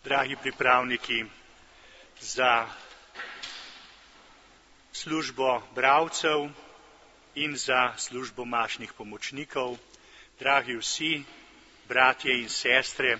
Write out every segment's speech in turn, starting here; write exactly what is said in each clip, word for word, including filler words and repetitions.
dragi pripravniki za službo bralcev in za službo mašnih pomočnikov, dragi vsi, bratje in sestre,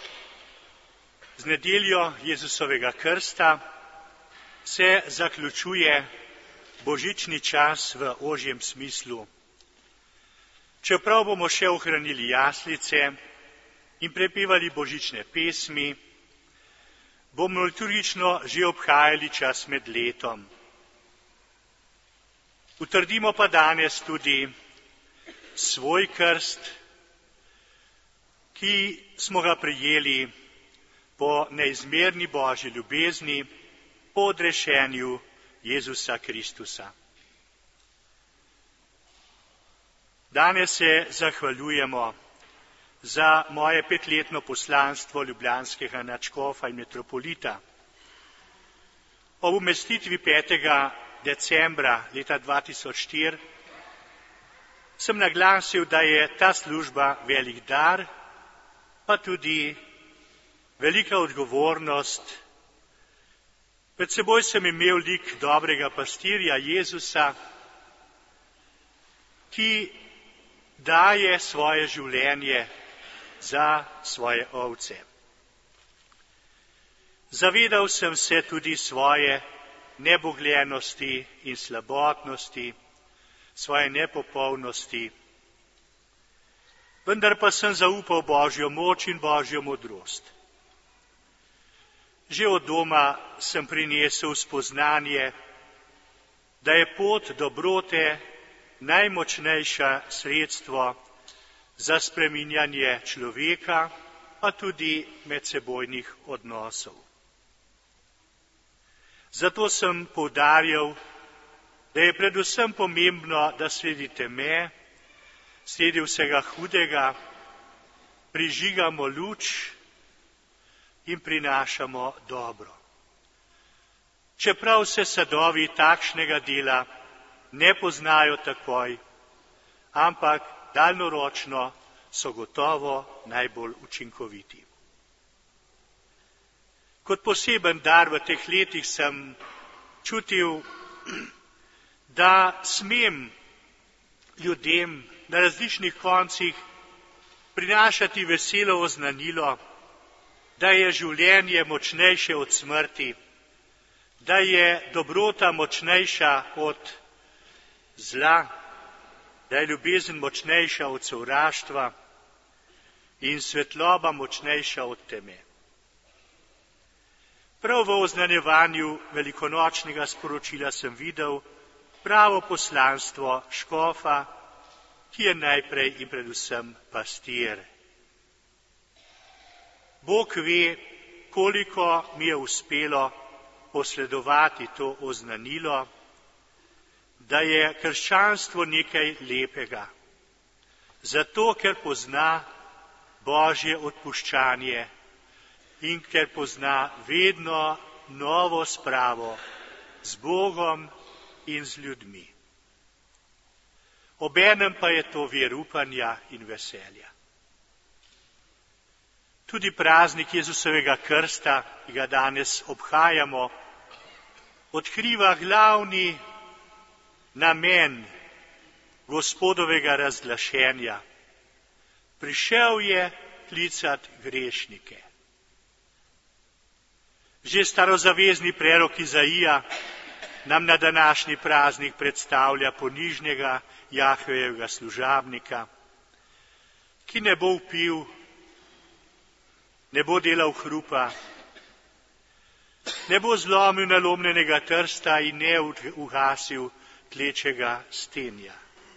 z nedeljo Jezusovega krsta se zaključuje božični čas v ožjem smislu. Čeprav bomo še ohranili jaslice in prepevali božične pesmi, bomo liturgično že obhajali čas med letom. Utrdimo pa danes tudi svoj krst, ki smo ga prejeli po neizmerni Božji ljubezni, po odrešenju Jezusa Kristusa. Danes se zahvaljujemo za moje petletno poslanstvo ljubljanskega nadškofa in metropolita. Ob umestitvi petega decembra leta dva tisoč štiri sem naglasil, da je ta služba velik dar, pa tudi velika odgovornost. Pred seboj sem imel lik dobrega pastirja Jezusa, ki daje svoje življenje za svoje ovce. Zavedal sem se tudi svoje nebogljenosti in slabotnosti, svoje nepopolnosti, vendar pa sem zaupal Božjo moč in Božjo modrost. Že od doma sem prinesel spoznanje, da je pot dobrote najmočnejša sredstvo za spreminjanje človeka, pa tudi medsebojnih odnosov. Zato sem poudarjal, da je predvsem pomembno, da sredi teme, sredi vsega hudega, prižigamo luč in prinašamo dobro. Čeprav se sadovi takšnega dela ne poznajo takoj, ampak daljnoročno so gotovo najbolj učinkoviti. Kot poseben dar v teh letih sem čutil, da smem ljudem na različnih koncih prinašati veselo oznanilo, da je življenje močnejše od smrti, da je dobrota močnejša od zla, da je ljubezen močnejša od sovraštva in svetloba močnejša od teme. Prav v oznanjevanju velikonočnega sporočila sem videl pravo poslanstvo škofa, ki je najprej in predvsem pastir. Bog ve, koliko mi je uspelo posredovati to oznanilo, da je krščanstvo nekaj lepega, zato ker pozna Božje odpuščanje in ker pozna vedno novo spravo z Bogom in z ljudmi. Obenem pa je to vir upanja in veselja. Tudi praznik Jezusovega krsta, ki ga danes obhajamo, odkriva glavni namen Gospodovega razglašenja. Prišel je klicat grešnike. Že starozavezni prerok Izaija nam na današnji praznik predstavlja ponižnega Jahvejevega služabnika, ki ne bo vpil, ne bo delal hrupa, ne bo zlomil nalomljenega trsta in ne ugasil tlečega stenja.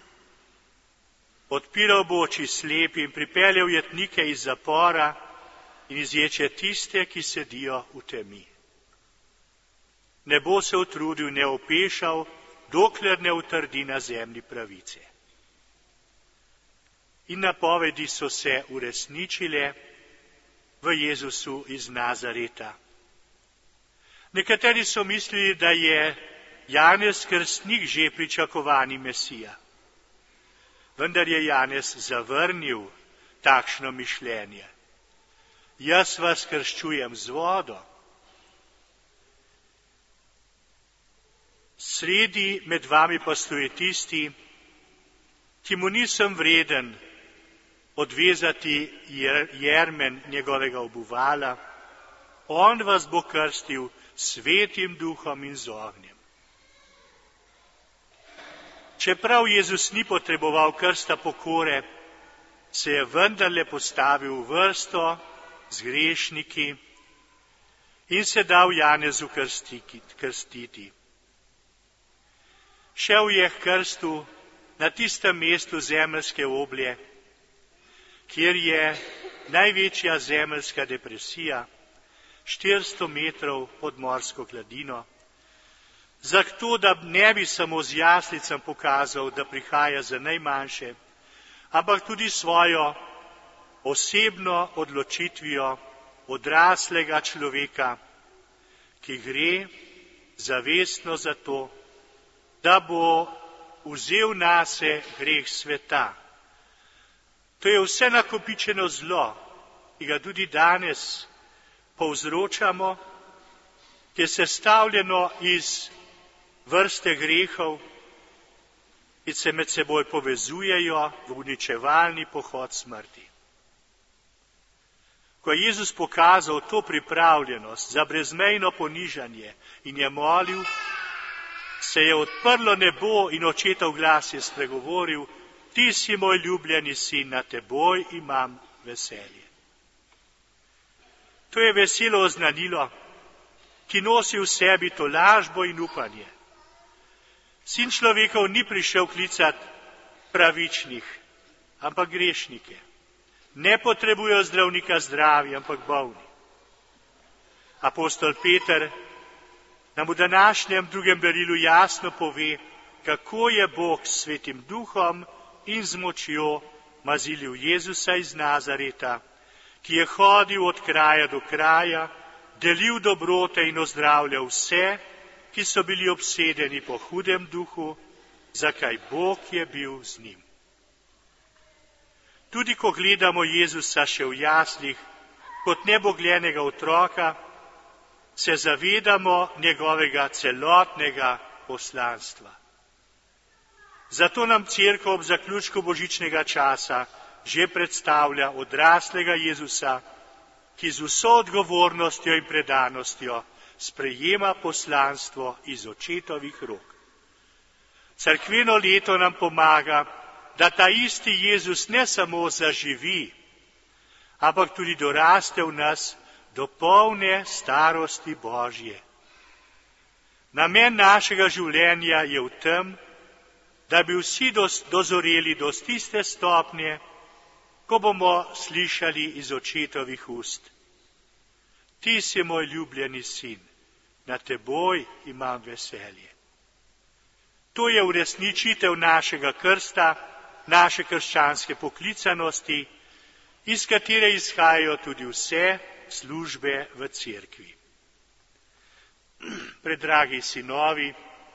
Odpiral bo oči slepi in pripeljal jetnike iz zapora in izječe tiste, ki sedijo v temi. Ne bo se utrudil, ne opešal, dokler ne utrdi na zemlji pravice. In napovedi so se uresničile v Jezusu iz Nazareta. Nekateri so mislili, da je Janez Krstnik že pričakovani Mesija. Vendar je Janez zavrnil takšno mišljenje. jaz vas krščujem z vodo. Sredi med vami pa stoji tisti, ki mu nisem vreden odvezati jermen njegovega obuvala, on vas bo krstil svetim duhom in z ognjem. Čeprav Jezus ni potreboval krsta pokore, se je vendarle postavil v vrsto z grešniki in se dal Janezu krstiti. Šel je k krstu na tistem mestu zemeljske oblje, kjer je največja zemeljska depresija, štiristo metrov pod morsko gladino, zato da ne bi samo z jaslicem pokazal, da prihaja za najmanjše, ampak tudi svojo osebno odločitvijo odraslega človeka, ki gre zavestno za to, da bo vzel nase greh sveta. To je vse nakopičeno zlo, ki ga tudi danes povzročamo, ki je sestavljeno iz vrste grehov, ki se med seboj povezujejo v uničevalni pohod smrti. Ko je Jezus pokazal to pripravljenost za brezmejno ponižanje in je molil, se je odprlo nebo in očetov glas je spregovoril: ti si moj ljubljeni sin, na teboj imam veselje. To je veselo oznanilo, ki nosi v sebi tolažbo in upanje. Sin človekov ni prišel klicati pravičnih, ampak grešnike. Ne potrebujejo zdravnika zdravi, ampak bolni. Apostol Peter nam v današnjem drugem berilu jasno pove, kako je Bog s Svetim Duhom in z močjo mazilil Jezusa iz Nazareta, ki je hodil od kraja do kraja, delil dobrote in ozdravljal vse, ki so bili obsedeni po hudem duhu, zakaj Bog je bil z njim. Tudi ko gledamo Jezusa še v jaslih kot nebogljenega otroka, se zavedamo njegovega celotnega poslanstva. Zato nam Cerkev ob zaključku božičnega časa že predstavlja odraslega Jezusa, ki z vso odgovornostjo in predanostjo sprejema poslanstvo iz očetovih rok. Cerkveno leto nam pomaga, da ta isti Jezus ne samo zaživi, ampak tudi doraste v nas do polne starosti Božje. Namen našega življenja je v tem, da bi vsi dozoreli do tiste stopnje, ko bomo slišali iz očetovih ust: ti si moj ljubljeni sin, na teboj imam veselje. To je uresničitev našega krsta, naše krščanske poklicanosti, iz katere izhajajo tudi vse službe v cerkvi. Predragi sinovi,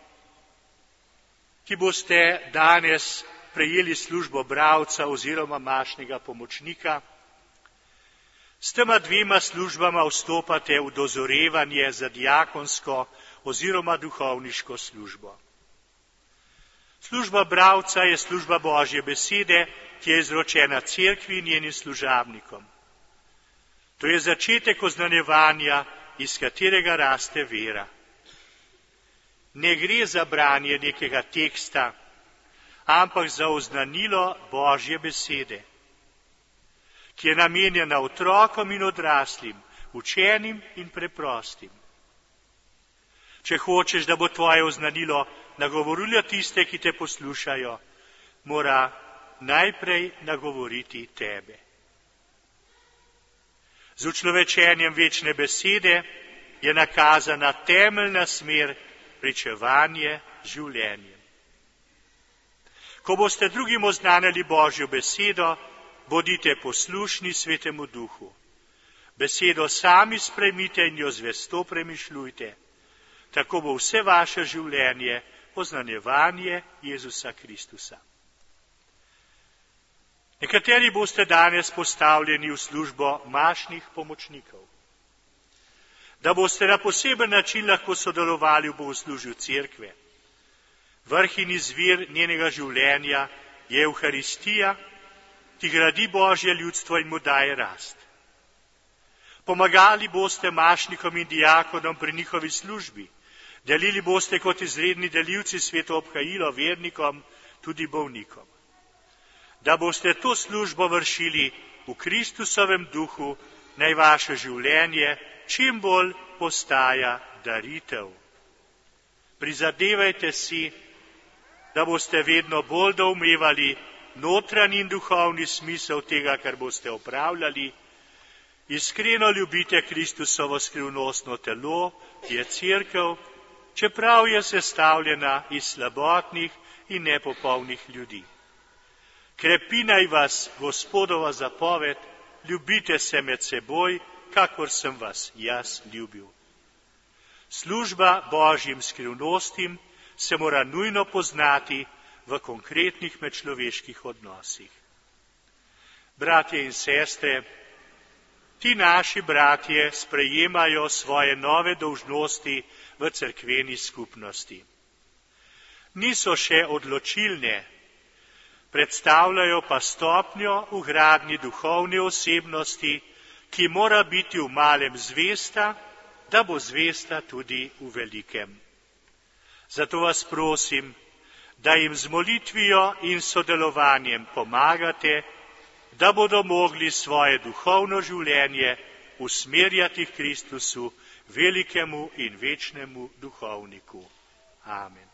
ki boste danes prejeli službo bralca oziroma mašnega pomočnika, s tema dvema službama vstopate v dozorevanje za diakonsko oziroma duhovniško službo. Služba bralca je služba Božje besede, ki je izročena cerkvi in njenim služabnikom. To je začetek oznanjevanja, iz katerega raste vera. Ne gre za branje nekega teksta, ampak za oznanilo Božje besede, ki je namenjena otrokom in odraslim, učenim in preprostim. Če hočeš, da bo tvoje oznanilo nagovorilo tiste, ki te poslušajo, mora najprej nagovoriti tebe. Z učlovečenjem večne besede je nakazana temeljna smer pričevanje življenjem. Ko boste drugim oznanjali Božjo besedo, bodite poslušni Svetemu Duhu. Besedo sami sprejmite in jo zvesto premišljujte. Tako bo vse vaše življenje oznanjevanje Jezusa Kristusa. Nekateri boste danes postavljeni v službo mašnih pomočnikov, da boste na poseben način lahko sodelovali v bogoslužju cerkve. Vrh in izvir njenega življenja je Evharistija, ki gradi Božje ljudstvo in mu daje rast. Pomagali boste mašnikom in dijakonom pri njihovi službi, delili boste kot izredni delivci sveto obhajilo vernikom, tudi bolnikom. Da boste to službo vršili v Kristusovem duhu, naj vaše življenje čim bolj postaja daritev. Prizadevajte si, da boste vedno bolj doumevali notranji in duhovni smisel tega, kar boste opravljali. Iskreno ljubite Kristusovo skrivnostno telo, ki je cerkev, čeprav je sestavljena iz slabotnih in nepopolnih ljudi. Krepi naj vas Gospodova zapoved, ljubite se med seboj, kakor sem vas jaz ljubil. Služba Božjim skrivnostim se mora nujno poznati v konkretnih medčloveških odnosih. Bratje in sestre, ti naši bratje sprejemajo svoje nove dolžnosti v cerkveni skupnosti. Niso še odločilne, predstavljajo pa stopnjo v gradnji duhovne osebnosti, ki mora biti v malem zvesta, da bo zvesta tudi v velikem. Zato vas prosim, da jim z molitvijo in sodelovanjem pomagate, da bodo mogli svoje duhovno življenje usmerjati k Kristusu, velikemu in večnemu duhovniku. Amen.